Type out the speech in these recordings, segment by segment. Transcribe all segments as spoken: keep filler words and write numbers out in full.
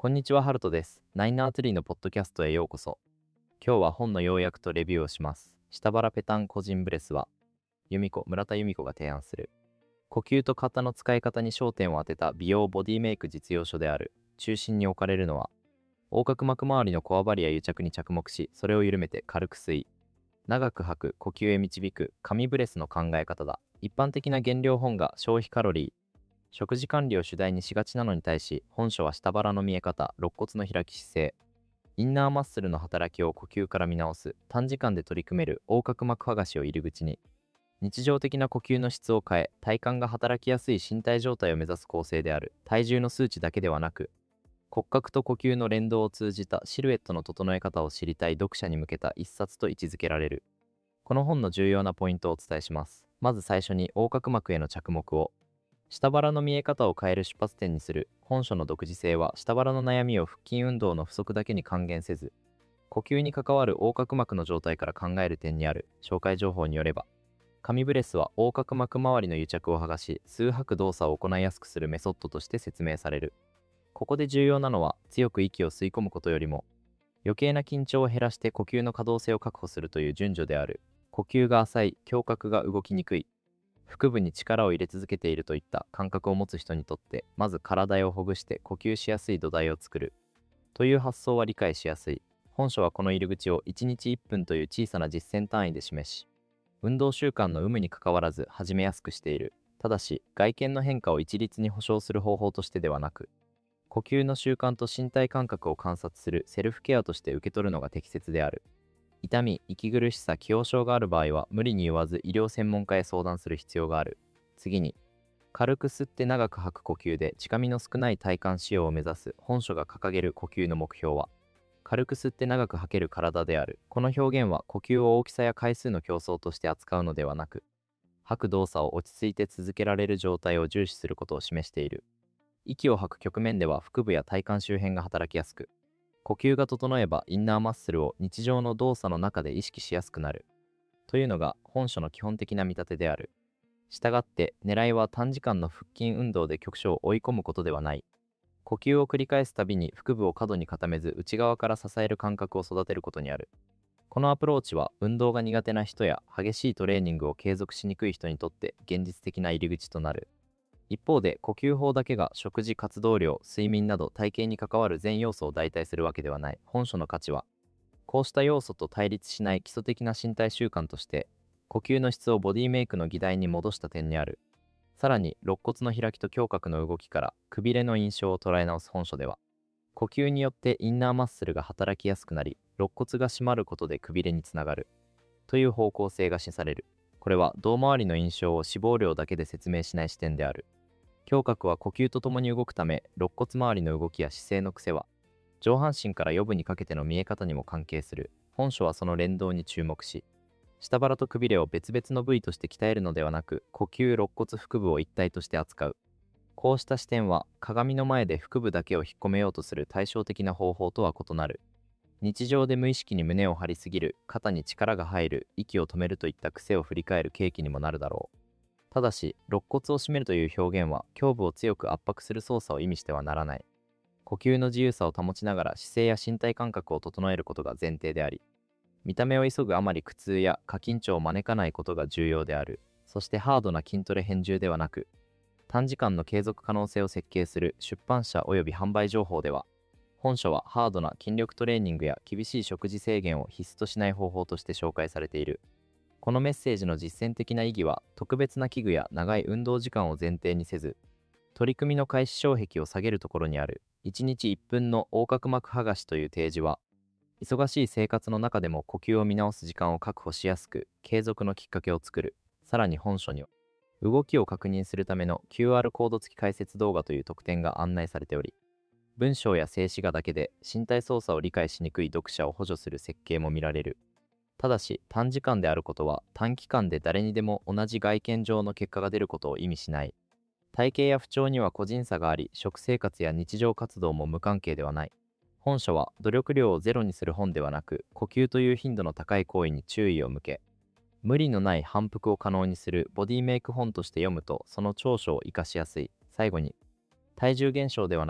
こんにちは、ハルトです。ナインアーツリーのポッドキャストへようこそ。今日は本の要約とレビューをします。下腹ペタン個人ブレスは、由美子、村田由美子が提案する。呼吸と肩の使い方に焦点を当てた美容ボディメイク実用書である。中心に置かれるのは、横隔膜周りのこわばりや癒着に着目し、それを緩めて軽く吸い、長く吐く呼吸へ導く紙ブレスの考え方だ。一般的な減量本が消費カロリー、食事管理を主題にしがちなのに対し、本書は下腹の見え方、肋骨の開き姿勢、インナーマッスルの働きを呼吸から見直す、短時間で取り組める横隔膜剥がしを入り口に、日常的な呼吸の質を変え、体幹が働きやすい身体状態を目指す構成である。体重の数値だけではなく、骨格と呼吸の連動を通じたシルエットの整え方を知りたい読者に向けた一冊と位置づけられる。この本の重要なポイントをお伝えします。まず最初に横隔膜への着目を。下腹の見え方を変える出発点にする。本書の独自性は下腹の悩みを腹筋運動の不足だけに還元せず、呼吸に関わる横隔膜の状態から考える点にある。紹介情報によれば、紙ブレスは横隔膜周りの癒着を剥がし、吸う吐く動作を行いやすくするメソッドとして説明される。ここで重要なのは、強く息を吸い込むことよりも、余計な緊張を減らして呼吸の可動性を確保するという順序である。呼吸が浅い、胸郭が動きにくい、腹部に力を入れ続けているといった感覚を持つ人にとって、まず体をほぐして呼吸しやすい土台を作るという発想は理解しやすい。本書はこの入り口をいちにちいっぷんという小さな実践単位で示し、運動習慣の有無にかかわらず始めやすくしている。ただし、外見の変化を一律に保証する方法としてではなく、呼吸の習慣と身体感覚を観察するセルフケアとして受け取るのが適切である。痛み、息苦しさ、既往症がある場合は無理に言わず医療専門家へ相談する必要がある。次に、軽く吸って長く吐く呼吸で近みの少ない体幹使用を目指す。本書が掲げる呼吸の目標は、軽く吸って長く吐ける体である。この表現は呼吸を大きさや回数の競争として扱うのではなく、吐く動作を落ち着いて続けられる状態を重視することを示している。息を吐く局面では腹部や体幹周辺が働きやすく、呼吸が整えばインナーマッスルを日常の動作の中で意識しやすくなるというのが本書の基本的な見立てである。したがって狙いは短時間の腹筋運動で局所を追い込むことではない。呼吸を繰り返すたびに腹部を過度に固めず内側から支える感覚を育てることにある。このアプローチは運動が苦手な人や激しいトレーニングを継続しにくい人にとって現実的な入り口となる。一方で呼吸法だけが食事、活動量、睡眠など体型に関わる全要素を代替するわけではない。本書の価値は、こうした要素と対立しない基礎的な身体習慣として、呼吸の質をボディメイクの議題に戻した点にある。さらに、肋骨の開きと胸郭の動きからくびれの印象を捉え直す本書では、呼吸によってインナーマッスルが働きやすくなり、肋骨が締まることでくびれにつながるという方向性が示される。これは胴回りの印象を脂肪量だけで説明しない視点である。胸郭は呼吸とともに動くため、肋骨周りの動きや姿勢の癖は、上半身から予部にかけての見え方にも関係する。本書はその連動に注目し、下腹とくびれを別々の部位として鍛えるのではなく、呼吸、肋骨、腹部を一体として扱う。こうした視点は、鏡の前で腹部だけを引っ込めようとする対照的な方法とは異なる。日常で無意識に胸を張りすぎる、肩に力が入る、息を止めるといった癖を振り返る契機にもなるだろう。ただし、肋骨を締めるという表現は、胸部を強く圧迫する操作を意味してはならない。呼吸の自由さを保ちながら姿勢や身体感覚を整えることが前提であり、見た目を急ぐあまり苦痛や過緊張を招かないことが重要である。そしてハードな筋トレ編集ではなく、短時間の継続可能性を設計する出版社及び販売情報では、本書はハードな筋力トレーニングや厳しい食事制限を必須としない方法として紹介されている。このメッセージの実践的な意義は、特別な器具や長い運動時間を前提にせず、取り組みの開始障壁を下げるところにある。いちにちいっぷんの横隔膜剥がしという提示は、忙しい生活の中でも呼吸を見直す時間を確保しやすく、継続のきっかけを作る。さらに本書には、動きを確認するための キューアール コード付き解説動画という特典が案内されており、文章や静止画だけで身体操作を理解しにくい読者を補助する設計も見られる。ただし、短時間であることは短期間で誰にでも同じ外見上の結果が出ることを意味しない。体型や不調には個人差があり、食生活や日常活動も無関係ではない。本書は努力量をゼロにする本ではなく、呼吸という頻度の高い行為に注意を向け、無理のない反復を可能にするボディメイク本として読むと、その長所を活かしやすい。最後に、体重減少ではなく、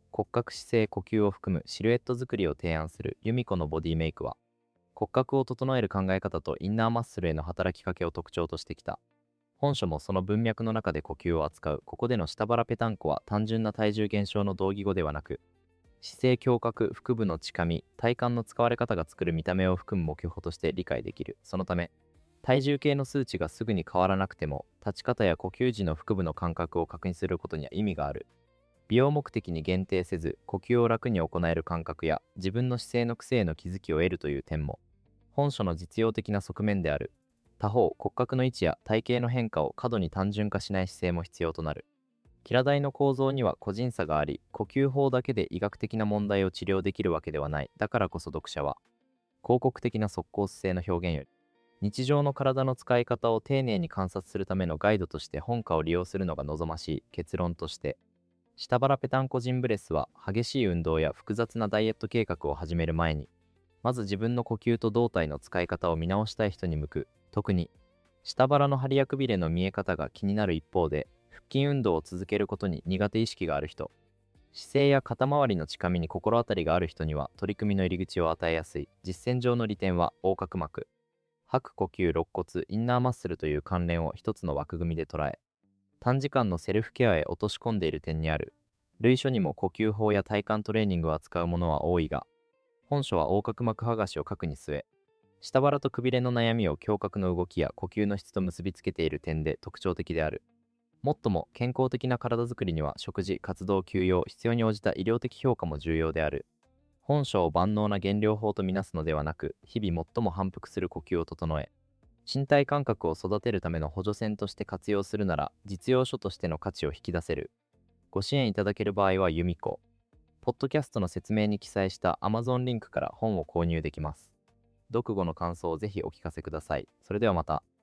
骨格姿勢呼吸を含むシルエット作りを提案する由美子のボディメイクは、骨格を整える考え方とインナーマッスルへの働きかけを特徴としてきた。本書もその文脈の中で呼吸を扱う。ここでの下腹ペタンコは単純な体重減少の同義語ではなく、姿勢胸郭、腹部の近み、体幹の使われ方が作る見た目を含む目標として理解できる。そのため、体重計の数値がすぐに変わらなくても、立ち方や呼吸時の腹部の感覚を確認することには意味がある。美容目的に限定せず、呼吸を楽に行える感覚や自分の姿勢の癖への気づきを得るという点も、本書の実用的な側面である。他方、骨格の位置や体型の変化を過度に単純化しない姿勢も必要となる。キラ台の構造には個人差があり、呼吸法だけで医学的な問題を治療できるわけではない。だからこそ読者は、広告的な即効性の表現より、日常の体の使い方を丁寧に観察するためのガイドとして本科を利用するのが望ましい。結論として、下腹ペタンコジンブレスは激しい運動や複雑なダイエット計画を始める前に、まず自分の呼吸と胴体の使い方を見直したい人に向く。特に、下腹の張りやくびれの見え方が気になる一方で、腹筋運動を続けることに苦手意識がある人、姿勢や肩周りの近みに心当たりがある人には取り組みの入り口を与えやすい。実践上の利点は横隔膜、吐く呼吸、肋骨、インナーマッスルという関連を一つの枠組みで捉え、短時間のセルフケアへ落とし込んでいる点にある。類書にも呼吸法や体幹トレーニングを扱うものは多いが、本書は横隔膜剥がしを核に据え、下腹とくびれの悩みを胸郭の動きや呼吸の質と結びつけている点で特徴的である。もっとも健康的な体づくりには食事、活動、休養、必要に応じた医療的評価も重要である。本書を万能な減量法とみなすのではなく、日々最も反復する呼吸を整え、身体感覚を育てるための補助線として活用するなら、実用書としての価値を引き出せる。ご支援いただける場合は由美子。ポッドキャストの説明に記載した Amazon リンクから本を購入できます。読後の感想をぜひお聞かせください。それではまた。